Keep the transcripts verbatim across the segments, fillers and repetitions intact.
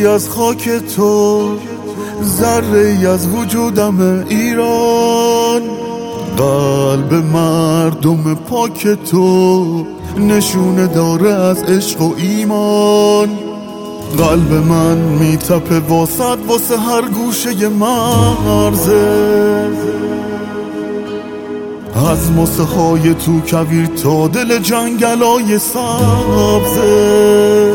ای از خاک تو، ذره ای از وجودم ایران. قلب مردم پاک تو نشونه داره از عشق و ایمان. قلب من میتپه واسد واسه هر گوشه مرزه، از ماسه های تو کویر تا دل جنگلای سبزه.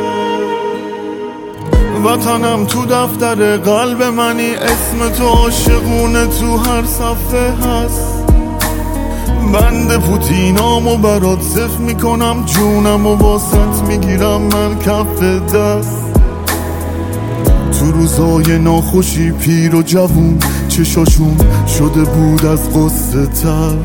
وطنم تو دفتر قلب منی، اسم تو عاشقونه تو هر صفحه هست. بند پوتینامو برات صف میکنم، جونمو واسط میگیرم من کف دست. تو روزای ناخوشی پیر و جوون چشاشون شده بود از قصه تر.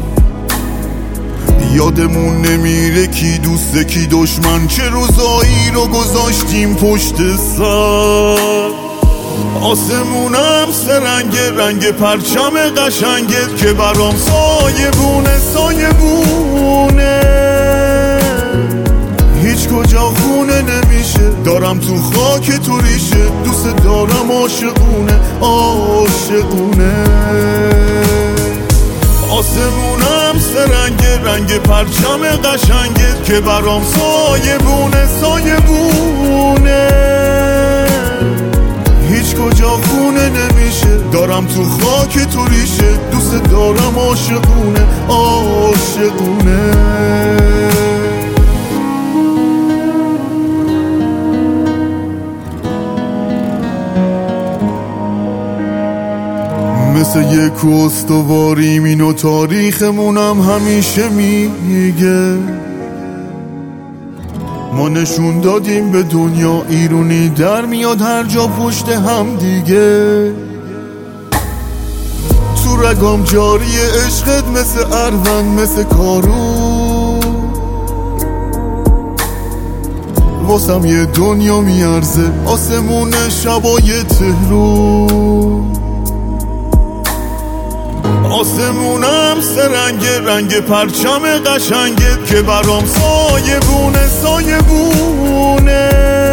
یادمون نمیره کی دوسته کی دشمن، چه روزایی رو گذاشتیم پشت سر. آسمونم سرنگ رنگ پرچم قشنگت که برام سایه بونه سایه بونه. هیچ کجا خونه نمیشه، دارم تو خاک تو ریشه. دوست دارم عاشقونه عاشقونه. آسمونم سرنگ رنگ پرچم قشنگت که برام سایه بونه سایه بونه. هیچ کجا خونه نمیشه، دارم تو خاک تو ریشه. دوست دارم عاشقونه عاشقونه. مثل یک استواریم اینو تاریخمونم همیشه میگه. ما نشون دادیم به دنیا ایرونی در میاد هر جا پشت هم دیگه. تو رگام جاری عشقت مثل اروند مثل کارو. واسم یه دنیا میارزه آسمون شبای تهرون. آسمونم سرنگ رنگ پرچم قشنگت که برام سایه بونه سایه بونه.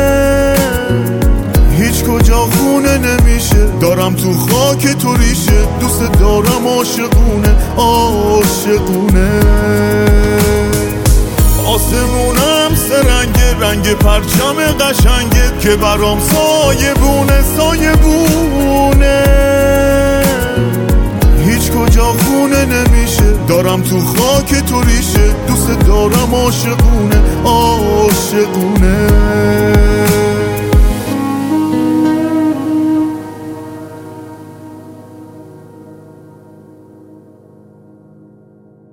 هیچ کجا خونه نمیشه، دارم تو خاک تو ریشه. دوست دارم عاشقونه عاشقونه. آسمونم سرنگ رنگ پرچم قشنگت که برام سایه بونه سایه بونه. هیچ کجا خونه نمیشه، دارم تو خاک تو ریشه. دوست دارم عاشقونه عاشقونه.